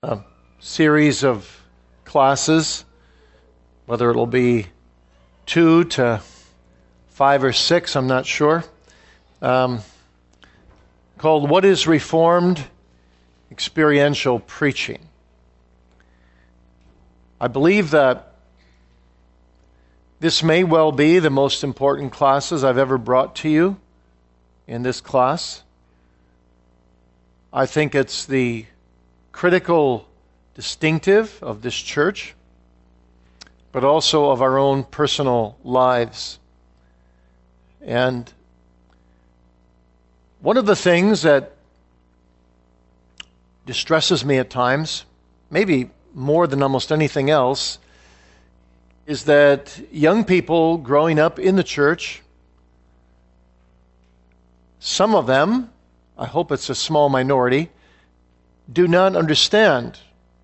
a series of classes, whether it'll be 2 to 5 or 6, I'm not sure, called What is Reformed Experiential Preaching? I believe that this may well be the most important classes I've ever brought to you in this class. I think it's the critical distinctive of this church, but also of our own personal lives. And one of the things that distresses me at times, maybe more than almost anything else, is that young people growing up in the church, some of them, I hope it's a small minority, do not understand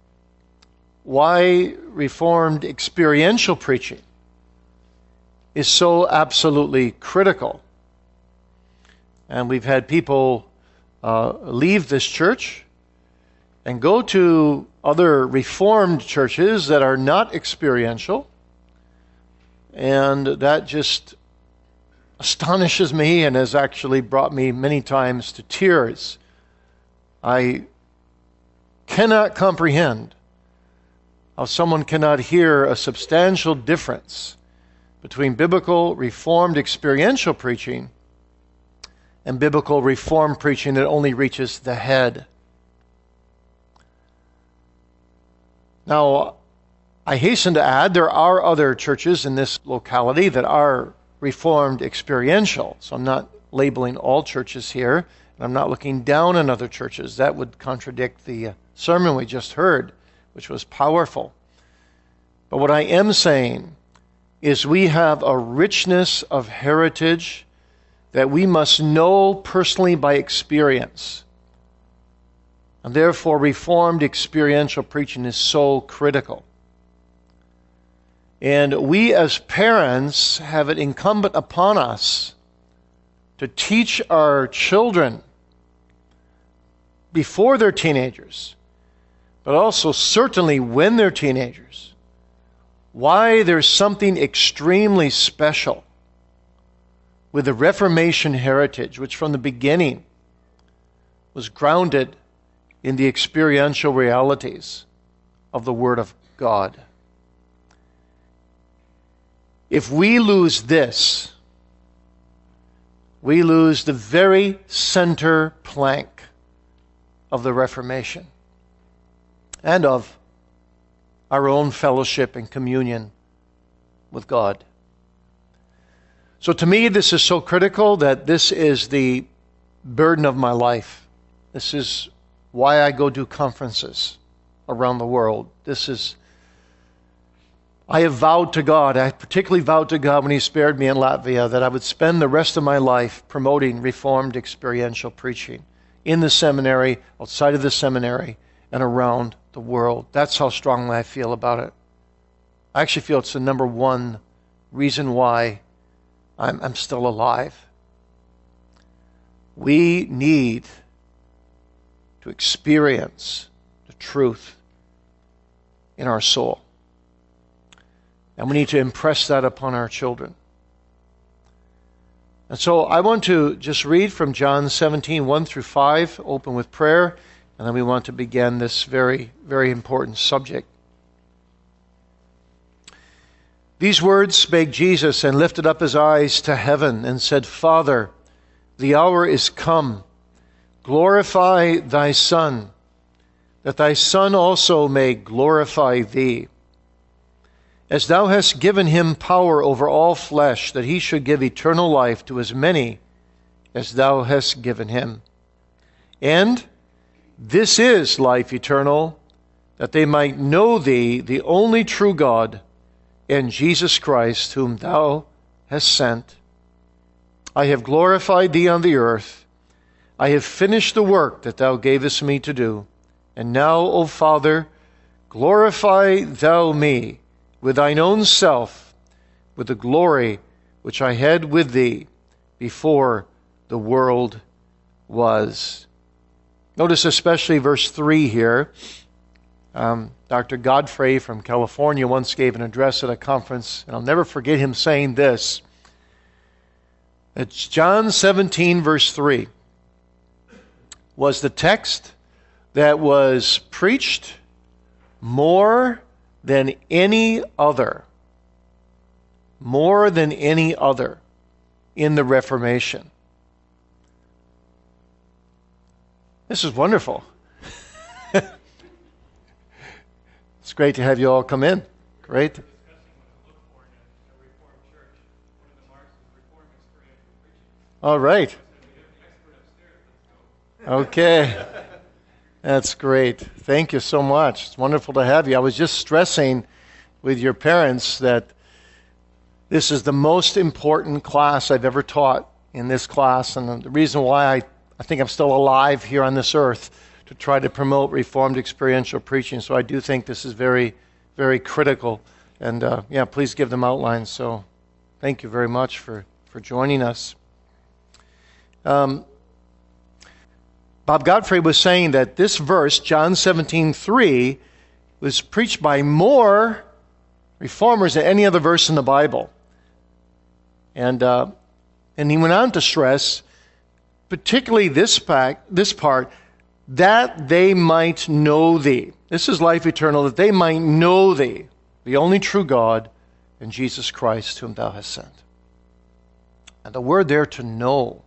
why Reformed experiential preaching is so absolutely critical. And we've had people leave this church and go to other Reformed churches that are not experiential, and that just astonishes me and has actually brought me many times to tears. I cannot comprehend how someone cannot hear a substantial difference between biblical Reformed experiential preaching and biblical Reformed preaching that only reaches the head. Now, I hasten to add, there are other churches in this locality that are Reformed experiential. So I'm not labeling all churches here, and I'm not looking down on other churches. That would contradict the sermon we just heard, which was powerful. But what I am saying is we have a richness of heritage that we must know personally by experience. And therefore, Reformed experiential preaching is so critical. And we as parents have it incumbent upon us to teach our children before they're teenagers, but also certainly when they're teenagers, why there's something extremely special with the Reformation heritage, which from the beginning was grounded in the experiential realities of the Word of God. If we lose this, we lose the very center plank of the Reformation and of our own fellowship and communion with God. So to me, this is so critical that this is the burden of my life. This is why I go do conferences around the world. I have vowed to God, I particularly vowed to God when He spared me in Latvia, that I would spend the rest of my life promoting Reformed experiential preaching in the seminary, outside of the seminary, and around the world. That's how strongly I feel about it. I actually feel it's the number one reason why I'm still alive. We need to experience the truth in our soul. And we need to impress that upon our children. And so I want to just read from John 17, 1 through 5, open with prayer, and then we want to begin this very, very important subject. These words spake Jesus, and lifted up His eyes to heaven, and said, Father, the hour is come. Glorify Thy Son, that Thy Son also may glorify Thee. As Thou hast given Him power over all flesh, that He should give eternal life to as many as Thou hast given Him. And this is life eternal, that they might know Thee, the only true God, and Jesus Christ, whom Thou hast sent. I have glorified Thee on the earth. I have finished the work that Thou gavest me to do. And now, O Father, glorify Thou me with Thine own self, with the glory which I had with Thee before the world was. Notice especially verse 3 here. Dr. Godfrey from California once gave an address at a conference, and I'll never forget him saying this. It's John 17, verse 3, was the text that was preached more than any other in the Reformation. This is wonderful. It's great to have you all come in. Great. All right. Okay. That's great. Thank you so much. It's wonderful to have you. I was just stressing with your parents that this is the most important class I've ever taught in this class, and the reason why I think I'm still alive here on this earth to try to promote Reformed experiential preaching. So I do think this is very, very critical. And please give them outlines. So thank you very much for joining us. Bob Godfrey was saying that this verse, John 17:3, was preached by more reformers than any other verse in the Bible. And he went on to stress, particularly this part, that they might know thee. This is life eternal, that they might know thee, the only true God, and Jesus Christ, whom thou hast sent. And the word there, to know,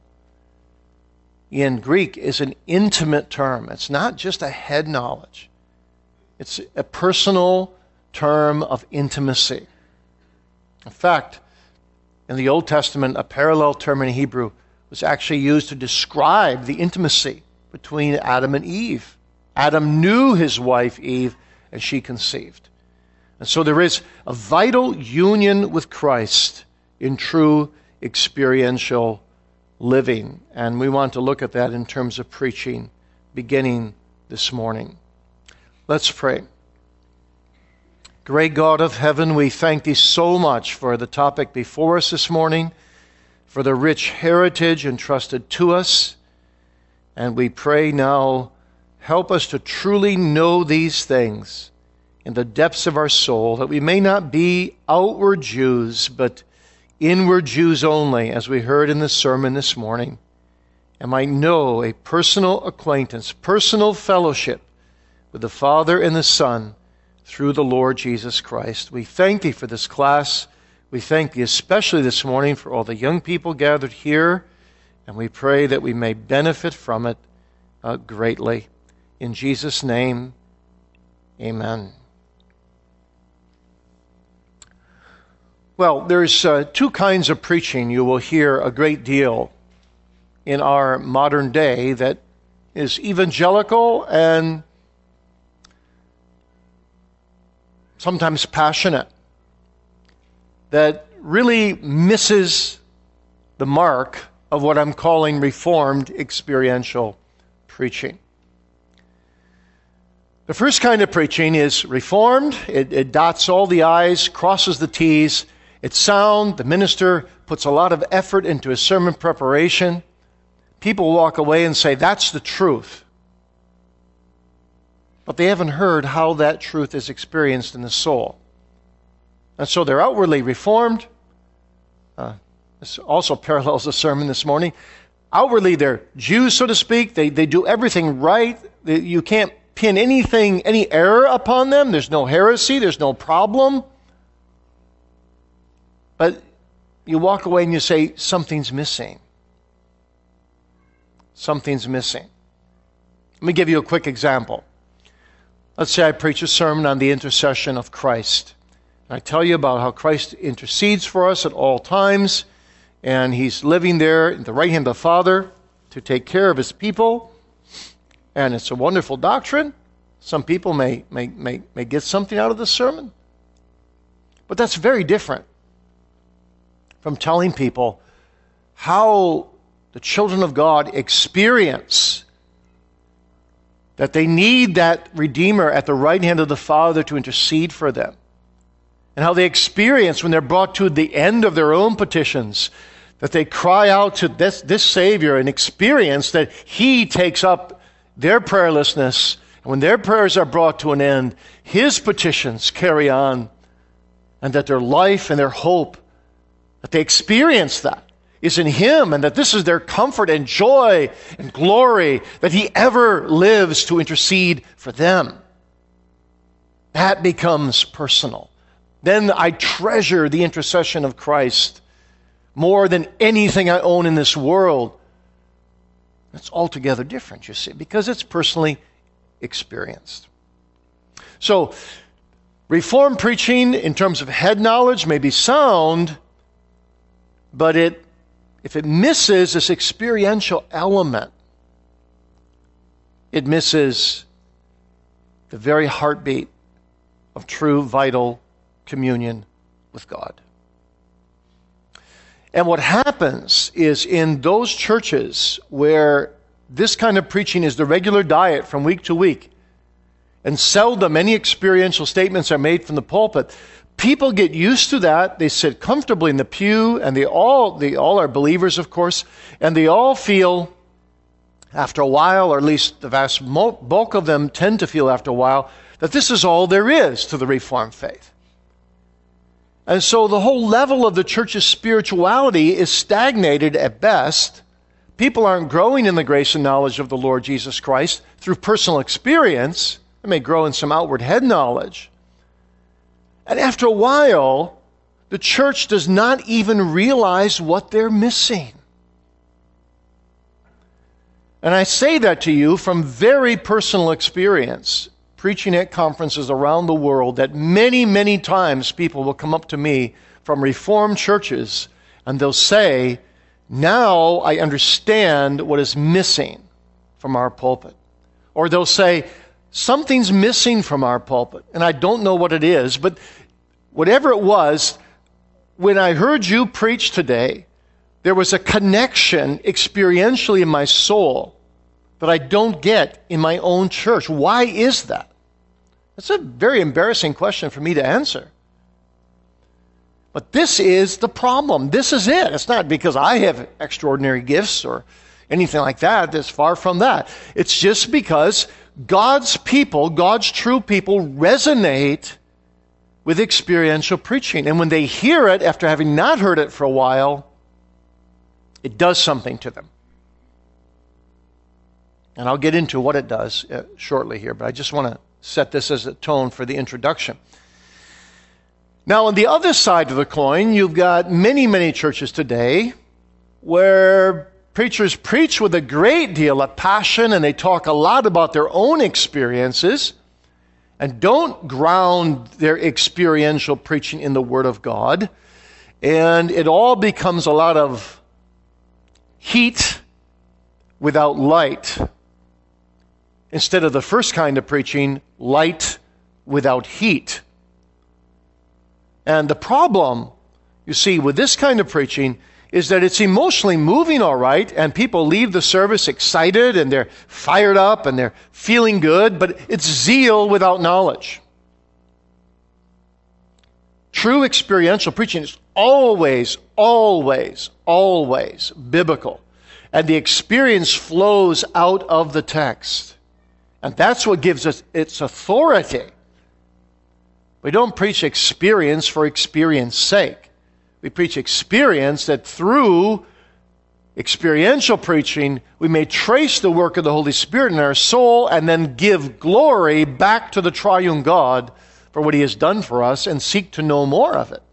in Greek is an intimate term. It's not just a head knowledge. It's a personal term of intimacy. In fact, in the Old Testament, a parallel term in Hebrew was actually used to describe the intimacy between Adam and Eve. Adam knew his wife Eve, and she conceived. And so there is a vital union with Christ in true experiential living. And we want to look at that in terms of preaching beginning this morning. Let's pray. Great God of heaven, we thank thee so much for the topic before us this morning, for the rich heritage entrusted to us. And we pray now, help us to truly know these things in the depths of our soul, that we may not be outward Jews, but inward Jews only, as we heard in the sermon this morning, and might know a personal acquaintance, personal fellowship with the Father and the Son through the Lord Jesus Christ. We thank thee for this class. We thank thee especially this morning for all the young people gathered here, and we pray that we may benefit from it greatly. In Jesus' name, amen. Well, there's two kinds of preaching you will hear a great deal in our modern day that is evangelical and sometimes passionate, that really misses the mark of what I'm calling Reformed experiential preaching. The first kind of preaching is Reformed. It dots all the I's, crosses the T's. It's sound. The minister puts a lot of effort into his sermon preparation. People walk away and say, that's the truth. But they haven't heard how that truth is experienced in the soul. And so they're outwardly Reformed. This also parallels the sermon this morning. Outwardly, they're Jews, so to speak. They do everything right. You can't pin any error upon them. There's no heresy. There's no problem. But you walk away and you say, something's missing. Something's missing. Let me give you a quick example. Let's say I preach a sermon on the intercession of Christ. And I tell you about how Christ intercedes for us at all times, and he's living there at the right hand of the Father to take care of his people. And it's a wonderful doctrine. Some people may get something out of the sermon. But that's very different from telling people how the children of God experience that they need that Redeemer at the right hand of the Father to intercede for them. And how they experience when they're brought to the end of their own petitions, that they cry out to this Savior and experience that He takes up their prayerlessness And when their prayers are brought to an end, His petitions carry on, and that their life and their hope, that they experience that, is in Him, and that this is their comfort and joy and glory, that He ever lives to intercede for them. That becomes personal. Then I treasure the intercession of Christ more than anything I own in this world. It's altogether different, you see, because it's personally experienced. So, Reformed preaching in terms of head knowledge may be sound, but if it misses this experiential element, it misses the very heartbeat of true, vital communion with God. And what happens is in those churches where this kind of preaching is the regular diet from week to week, and seldom any experiential statements are made from the pulpit, people get used to that. They sit comfortably in the pew, and they all are believers, of course, and they all feel after a while, or at least the vast bulk of them tend to feel after a while, that this is all there is to the Reformed faith. And so the whole level of the church's spirituality is stagnated at best. People aren't growing in the grace and knowledge of the Lord Jesus Christ through personal experience. They may grow in some outward head knowledge. And after a while, the church does not even realize what they're missing. And I say that to you from very personal experience, preaching at conferences around the world, that many, many times people will come up to me from Reformed churches and they'll say, now I understand what is missing from our pulpit. Or they'll say, something's missing from our pulpit, and I don't know what it is, but whatever it was, when I heard you preach today, there was a connection experientially in my soul that I don't get in my own church. Why is that? That's a very embarrassing question for me to answer. But this is the problem. This is it. It's not because I have extraordinary gifts or anything like that. It's far from that. It's just because God's people, God's true people, resonate with experiential preaching. And when they hear it, after having not heard it for a while, it does something to them. And I'll get into what it does shortly here, but I just want to set this as a tone for the introduction. Now, on the other side of the coin, you've got many, many churches today where preachers preach with a great deal of passion, and they talk a lot about their own experiences and don't ground their experiential preaching in the Word of God. And it all becomes a lot of heat without light, instead of the first kind of preaching, light without heat. And the problem, you see, with this kind of preaching is that it's emotionally moving all right, and people leave the service excited, and they're fired up, and they're feeling good, but it's zeal without knowledge. True experiential preaching is always, always, always biblical. And the experience flows out of the text. And that's what gives us its authority. We don't preach experience for experience's sake. We preach experience that through experiential preaching, we may trace the work of the Holy Spirit in our soul and then give glory back to the triune God for what He has done for us and seek to know more of it.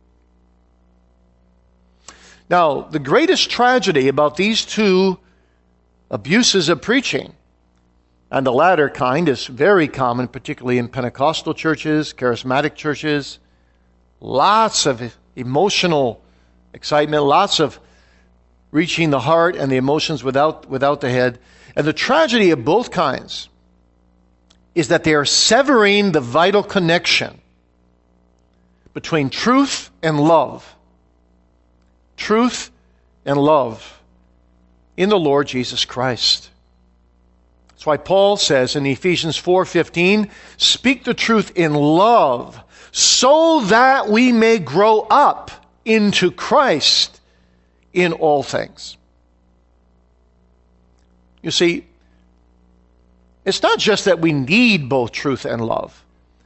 Now, the greatest tragedy about these two abuses of preaching, and the latter kind is very common, particularly in Pentecostal churches, charismatic churches, lots of emotional excitement, lots of reaching the heart and the emotions without the head. And the tragedy of both kinds is that they are severing the vital connection between truth and love. Truth and love in the Lord Jesus Christ. That's why Paul says in Ephesians 4:15, speak the truth in love, so that we may grow up into Christ in all things. You see, It's not just that we need both truth and love.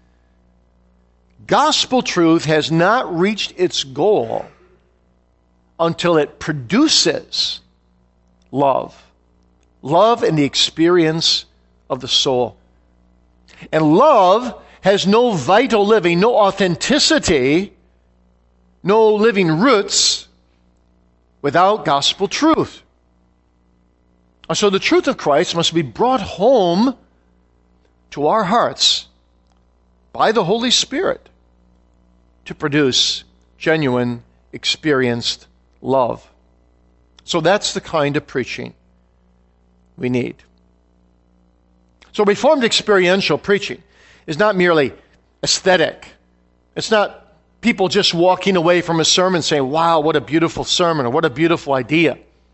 Gospel truth has not reached its goal until it produces love. Love in the experience of the soul. And love has no vital living, no authenticity, no living roots without gospel truth. And so the truth of Christ must be brought home to our hearts by the Holy Spirit to produce genuine, experienced love. So that's the kind of preaching we need. So Reformed experiential preaching is not merely aesthetic. It's not people just walking away from a sermon saying, wow, what a beautiful sermon, or what a beautiful idea.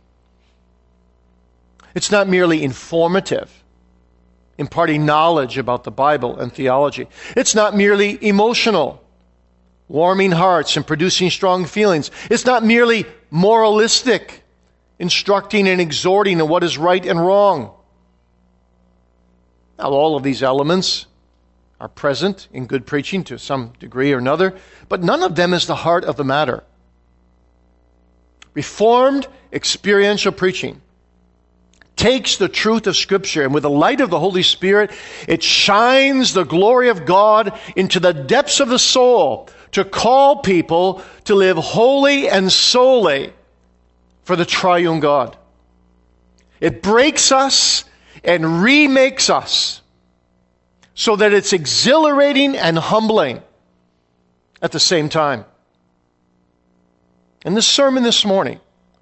It's not merely informative, imparting knowledge about the Bible and theology. It's not merely emotional, warming hearts and producing strong feelings. It's not merely moralistic, instructing and exhorting in what is right and wrong. Now, all of these elements are present in good preaching to some degree or another, but none of them is the heart of the matter. Reformed experiential preaching takes the truth of Scripture, and with the light of the Holy Spirit, it shines the glory of God into the depths of the soul to call people to live wholly and solely for the triune God. It breaks us and remakes us so that it's exhilarating and humbling at the same time. In this sermon this morning,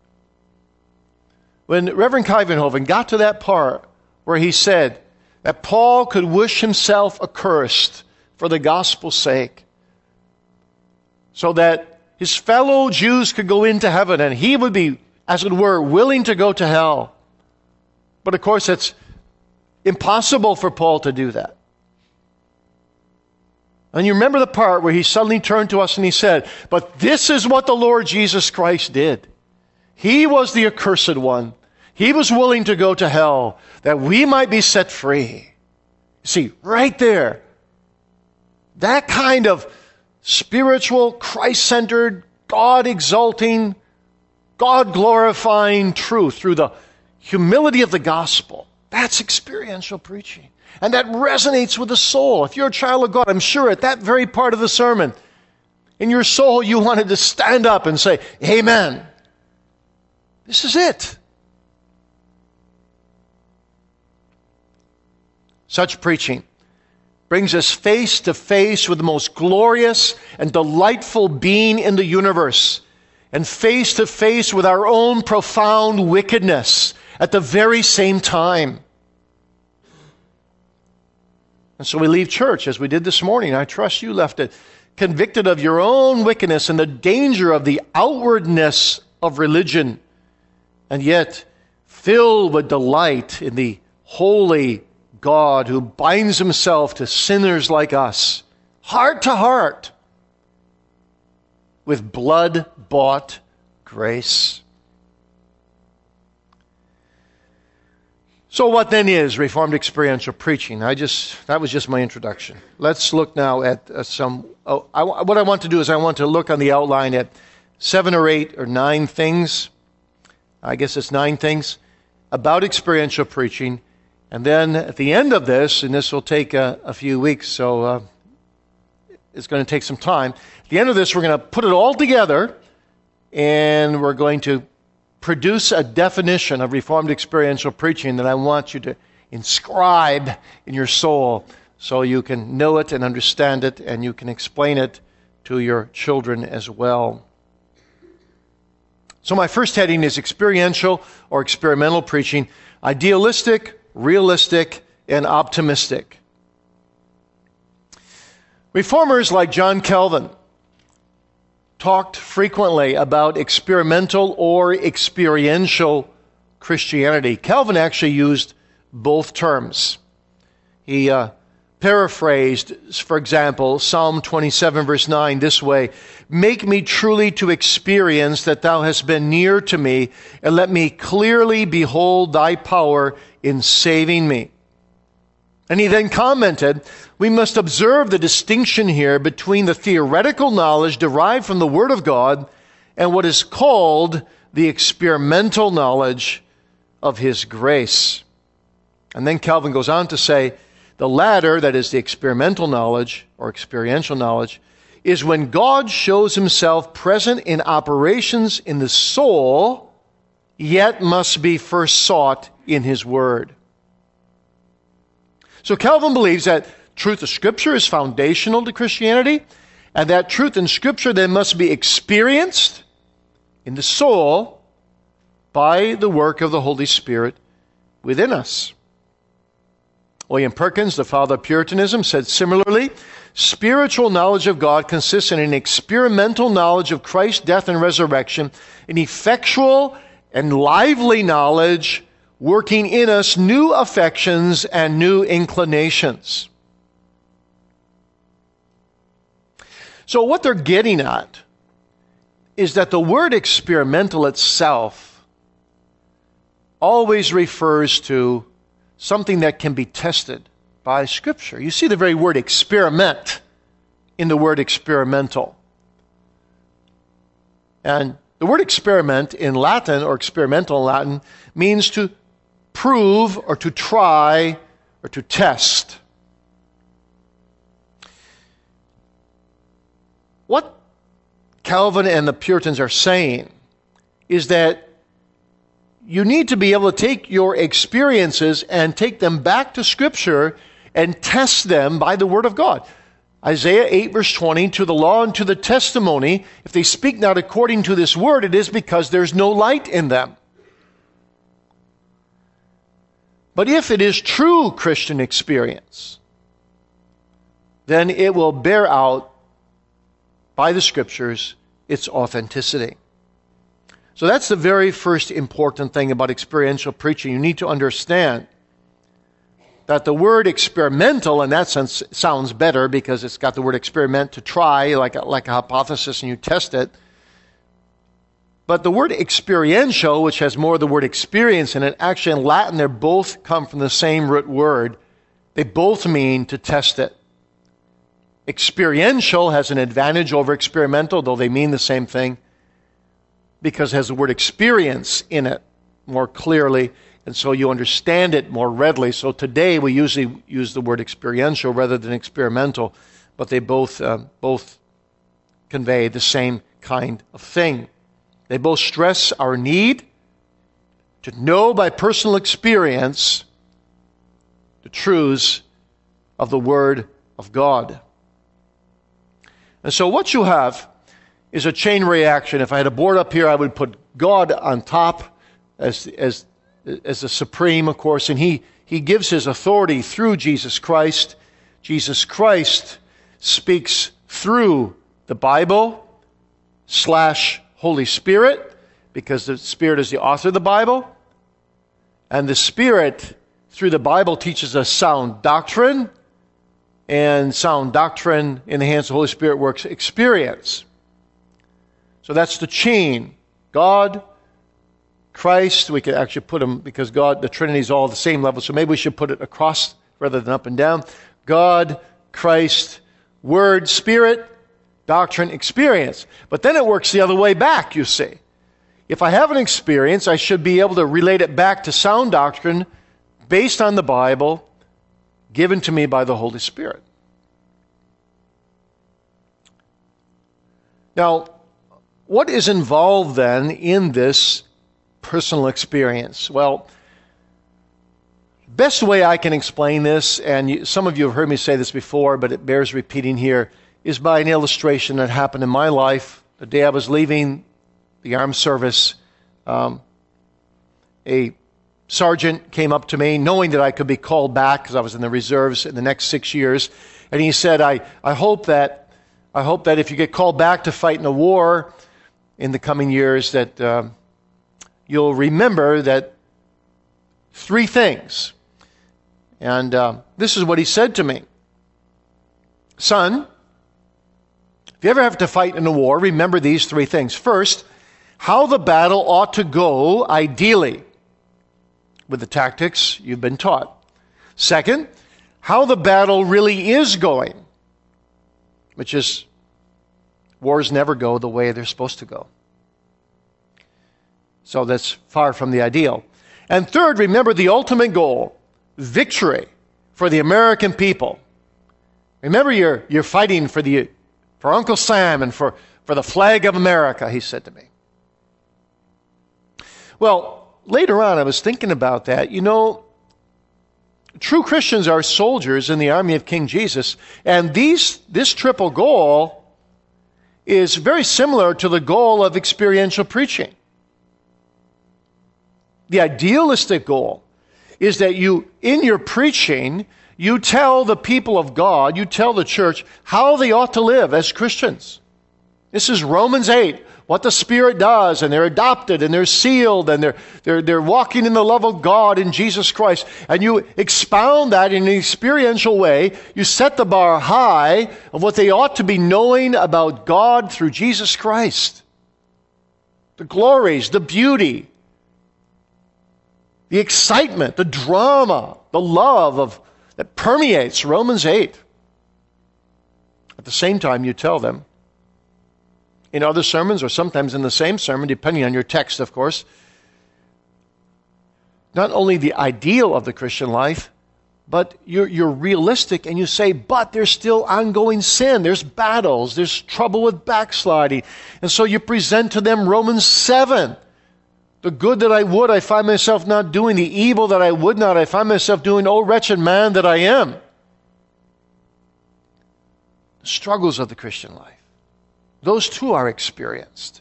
when Reverend Kuyvenhoven got to that part where he said that Paul could wish himself accursed for the gospel's sake, so that his fellow Jews could go into heaven and he would be, as it were, willing to go to hell. But of course, it's impossible for Paul to do that. And you remember the part where he suddenly turned to us and he said, but this is what the Lord Jesus Christ did. He was the accursed one. He was willing to go to hell that we might be set free. See, right there, that kind of spiritual, Christ-centered, God-exalting, God-glorifying truth through the humility of the gospel, that's experiential preaching. And that resonates with the soul. If you're a child of God, I'm sure at that very part of the sermon, in your soul you wanted to stand up and say, amen. This is it. Such preaching brings us face to face with the most glorious and delightful being in the universe, and face to face with our own profound wickedness at the very same time. And so we leave church, as we did this morning. I trust you left it convicted of your own wickedness and the danger of the outwardness of religion, and yet filled with delight in the holy God who binds himself to sinners like us, heart to heart, with blood-bought grace. So what then is Reformed experiential preaching? That was just my introduction. Let's look now at what I want to do is I want to look on the outline at 7 or 8 or 9 things. I guess it's 9 things about experiential preaching. And then at the end of this, and this will take a few weeks, so it's going to take some time. At the end of this, we're going to put it all together, and we're going to produce a definition of Reformed experiential preaching that I want you to inscribe in your soul so you can know it and understand it, and you can explain it to your children as well. So my first heading is experiential or experimental preaching, idealistic, realistic, and optimistic. Reformers like John Calvin talked frequently about experimental or experiential Christianity. Calvin actually used both terms. He paraphrased, for example, Psalm 27 verse 9 this way: "Make me truly to experience that thou hast been near to me, and let me clearly behold thy power in saving me." And he then commented, we must observe the distinction here between the theoretical knowledge derived from the Word of God and what is called the experimental knowledge of His grace. And then Calvin goes on to say, the latter, that is the experimental knowledge or experiential knowledge, is when God shows Himself present in operations in the soul, yet must be first sought in His Word. So Calvin believes that truth of Scripture is foundational to Christianity, and that truth in Scripture then must be experienced in the soul by the work of the Holy Spirit within us. William Perkins, the father of Puritanism, said similarly, spiritual knowledge of God consists in an experimental knowledge of Christ's death and resurrection, an effectual and lively knowledge working in us new affections and new inclinations. So what they're getting at is that the word experimental itself always refers to something that can be tested by Scripture. You see the very word experiment in the word experimental. And the word experiment in Latin, or experimental in Latin, means to prove or to try or to test. What Calvin and the Puritans are saying is that you need to be able to take your experiences and take them back to Scripture and test them by the Word of God. Isaiah 8 verse 20, to the law and to the testimony, if they speak not according to this word, it is because there's no light in them. But if it is true Christian experience, then it will bear out by the Scriptures its authenticity. So that's the very first important thing about experiential preaching. You need to understand that the word experimental, in that sense, sounds better because it's got the word experiment, to try, like a hypothesis, and you test it. But the word experiential, which has more of the word experience in it, actually in Latin, they both come from the same root word. They both mean to test it. Experiential has an advantage over experimental, though they mean the same thing, because it has the word experience in it more clearly, and so you understand it more readily. So today we usually use the word experiential rather than experimental, but they both convey the same kind of thing. They both stress our need to know by personal experience the truths of the Word of God. And so what you have is a chain reaction. If I had a board up here, I would put God on top as the supreme, of course, and He gives His authority through Jesus Christ. Jesus Christ speaks through the Bible / Holy Spirit, because the Spirit is the author of the Bible. And the Spirit, through the Bible, teaches us sound doctrine, and sound doctrine in the hands of the Holy Spirit works experience. So that's the chain. God, Christ, we could actually put them, because God, the Trinity is all at the same level, so maybe we should put it across rather than up and down. God, Christ, Word, Spirit, doctrine, experience. But then it works the other way back, you see. If I have an experience, I should be able to relate it back to sound doctrine based on the Bible, given to me by the Holy Spirit. Now, what is involved then in this personal experience? Well, best way I can explain this, and some of you have heard me say this before, but it bears repeating here, is by an illustration that happened in my life. The day I was leaving the armed service, a sergeant came up to me, knowing that I could be called back because I was in the reserves in the next 6 years, and he said, I hope that if you get called back to fight in a war in the coming years, that you'll remember that 3 things. And this is what he said to me. Son, if you ever have to fight in a war, remember these 3 things. First, how the battle ought to go ideally with the tactics you've been taught. Second, how the battle really is going, which is wars never go the way they're supposed to go. So that's far from the ideal. And third, remember the ultimate goal, victory for the American people. Remember you're fighting for Uncle Sam and for the flag of America, he said to me. Well, later on I was thinking about that. You know, true Christians are soldiers in the army of King Jesus, and this triple goal is very similar to the goal of experiential preaching. The idealistic goal is that in your preaching, you tell the people of God, you tell the church how they ought to live as Christians. This is Romans 8, what the Spirit does, and they're adopted, and they're sealed, and they're walking in the love of God in Jesus Christ. And you expound that in an experiential way. You set the bar high of what they ought to be knowing about God through Jesus Christ. The glories, the beauty, the excitement, the drama, the love that permeates Romans 8. At the same time, you tell them, in other sermons or sometimes in the same sermon, depending on your text, of course, not only the ideal of the Christian life, but you're realistic and you say, but there's still ongoing sin. There's battles. There's trouble with backsliding. And so you present to them Romans 7. The good that I would, I find myself not doing. The evil that I would not, I find myself doing. Oh, wretched man that I am. The struggles of the Christian life. Those too are experienced.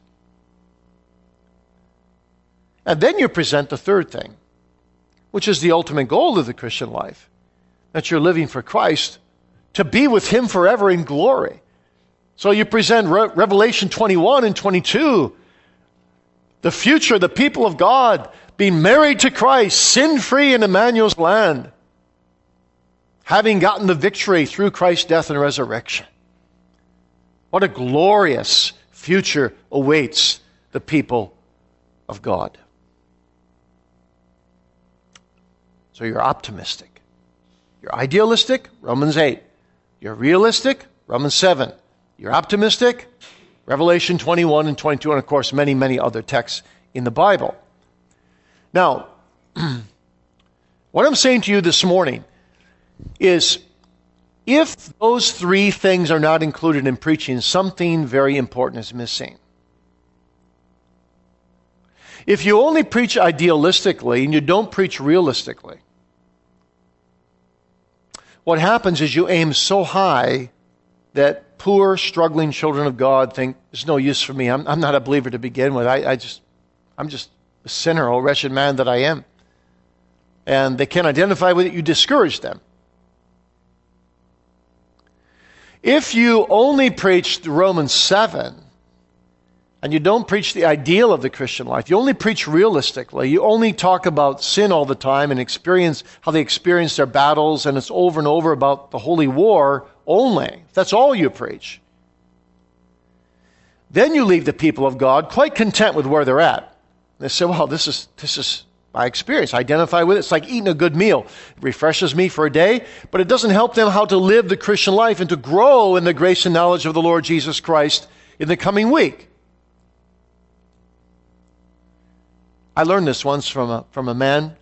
And then you present the third thing, which is the ultimate goal of the Christian life. That you're living for Christ, to be with Him forever in glory. So you present Revelation 21 and 22. The future, the people of God, being married to Christ, sin-free in Emmanuel's land, having gotten the victory through Christ's death and resurrection. What a glorious future awaits the people of God. So you're optimistic. You're idealistic, Romans 8. You're realistic, Romans 7. You're optimistic, Revelation 21 and 22, and of course many, many other texts in the Bible. Now, what I'm saying to you this morning is, if those three things are not included in preaching, something very important is missing. If you only preach idealistically and you don't preach realistically, what happens is you aim so high that poor, struggling children of God think, there's no use for me. I'm not a believer to begin with. I'm just a sinner, oh wretched man that I am. And they can't identify with it. You discourage them. If you only preach Romans 7, and you don't preach the ideal of the Christian life, you only preach realistically, you only talk about sin all the time and experience how they experience their battles, and it's over and over about the holy war only, if that's all you preach, then you leave the people of God quite content with where they're at. They say, well, this is my experience. I identify with it. It's like eating a good meal. It refreshes me for a day, but it doesn't help them how to live the Christian life and to grow in the grace and knowledge of the Lord Jesus Christ in the coming week. I learned this once from a man.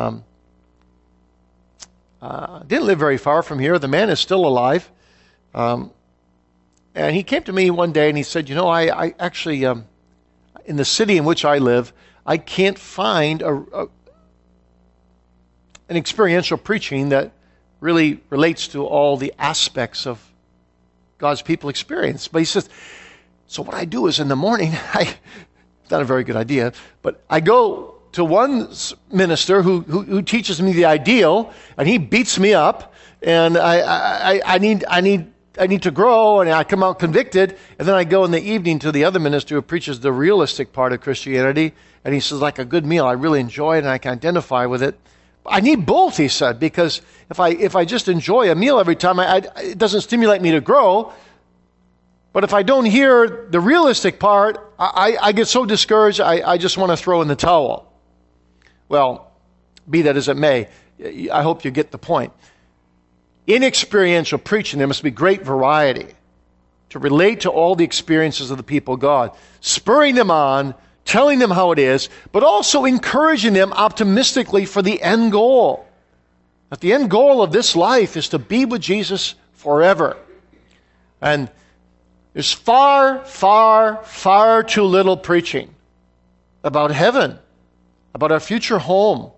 Didn't live very far from here. The man is still alive. And he came to me one day and he said, you know, I actually, in the city in which I live, I can't find an experiential preaching that really relates to all the aspects of God's people experience. But he says, so what I do is in the morning, it's not a very good idea, but I go to one minister who teaches me the ideal, and he beats me up, and I need to grow, and I come out convicted, and then I go in the evening to the other minister who preaches the realistic part of Christianity, and he says, like a good meal, I really enjoy it, and I can identify with it. I need both, he said, because if I just enjoy a meal every time, it doesn't stimulate me to grow. But if I don't hear the realistic part, I get so discouraged, I just want to throw in the towel. Well, be that as it may, I hope you get the point. In experiential preaching, there must be great variety to relate to all the experiences of the people of God, spurring them on, telling them how it is, but also encouraging them optimistically for the end goal. That the end goal of this life is to be with Jesus forever. And there's far, far, far too little preaching about heaven, about our future home.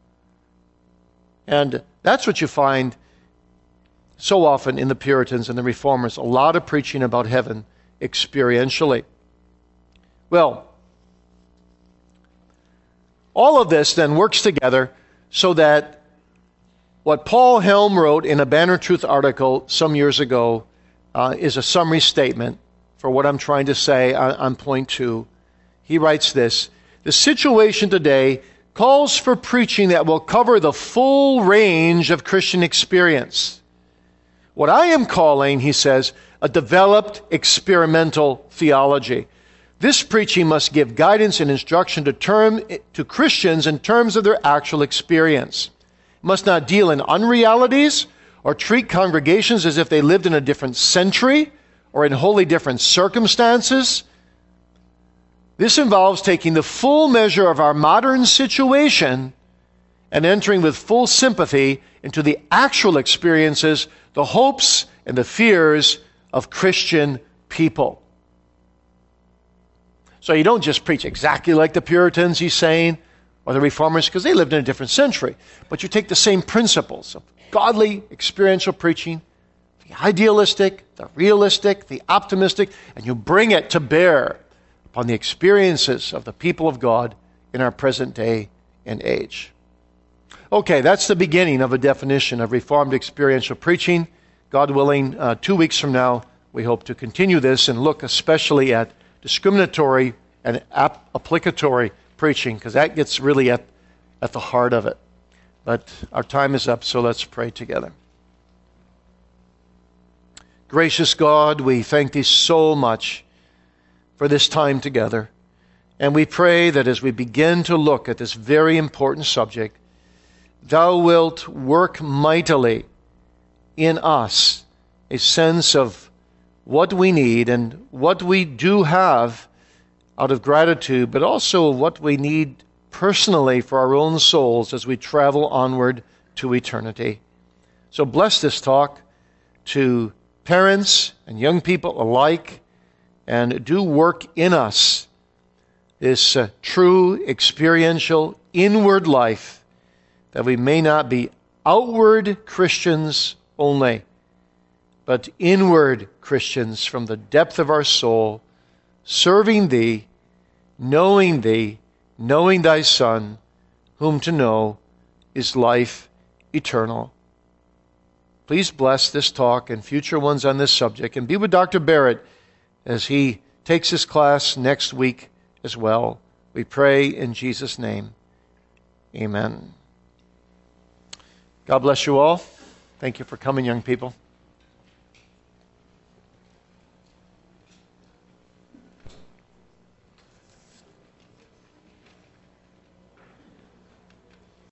And that's what you find so often in the Puritans and the Reformers, a lot of preaching about heaven experientially. Well, all of this then works together so that what Paul Helm wrote in a Banner Truth article some years ago is a summary statement for what I'm trying to say on point 2. He writes this: the situation today calls for preaching that will cover the full range of Christian experience. What I am calling, he says, a developed experimental theology. This preaching must give guidance and instruction to Christians in terms of their actual experience. It must not deal in unrealities or treat congregations as if they lived in a different century or in wholly different circumstances. This involves taking the full measure of our modern situation and entering with full sympathy into the actual experiences, the hopes and the fears of Christian people. So you don't just preach exactly like the Puritans, he's saying, or the Reformers, because they lived in a different century. But you take the same principles of godly experiential preaching, the idealistic, the realistic, the optimistic, and you bring it to bear upon the experiences of the people of God in our present day and age. Okay, that's the beginning of a definition of Reformed experiential preaching. God willing, 2 weeks from now, we hope to continue this and look especially at discriminatory and applicatory preaching, because that gets really at the heart of it. But our time is up, so let's pray together. Gracious God, we thank Thee so much for this time together. And we pray that as we begin to look at this very important subject, Thou wilt work mightily in us a sense of what we need and what we do have out of gratitude, but also what we need personally for our own souls as we travel onward to eternity. So bless this talk to parents and young people alike, and do work in us this true, experiential, inward life, that we may not be outward Christians only, but inward Christians from the depth of our soul, serving Thee, knowing Thy Son, whom to know is life eternal. Please bless this talk and future ones on this subject, and be with Dr. Barrett as he takes his class next week as well. We pray in Jesus' name. Amen. God bless you all. Thank you for coming, young people.